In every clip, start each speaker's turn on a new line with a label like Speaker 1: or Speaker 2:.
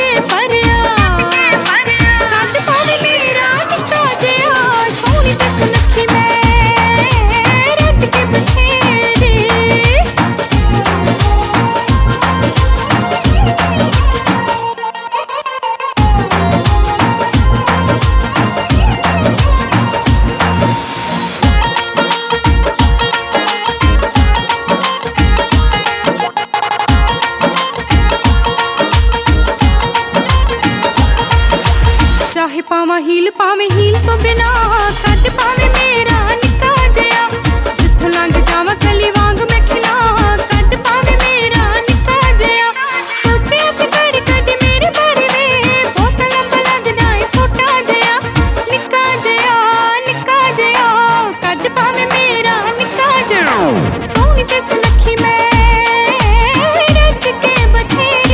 Speaker 1: चाहे पावे हील तो बिना कद पावे मेरा निका जया जिथों लंघ जावा गली वांग मैं खिला कद पावे मेरा निका जया सोचे ते कर कद मेरे बारे में बहुत लंबा लगदा है छोटा जया निका जया कद पावे मेरा निका जया सोहनी ते सुनखी मैं रच के बथेरे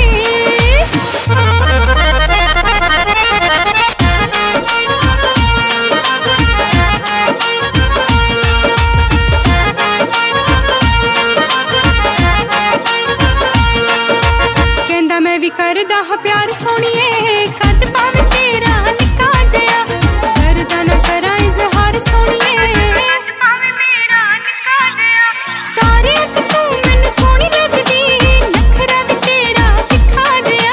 Speaker 1: करदा हा प्यार सोनिए कद पावे तेरा निका जया करदा ना करा इजहार सोनिए कद पावे मेरा निका जया सारे तू मैनू सोहनी लगदी नखरा भी तेरा दिखा जया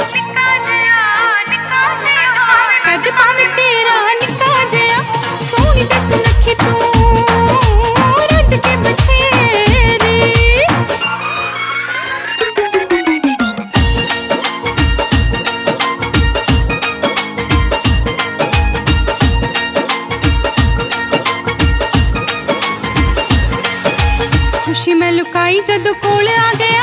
Speaker 1: कद पावे तेरा निका जया सोहनी ते सुनखी तू रज के बथेरी खुशी मैं लुकाई जदों कोल आ गया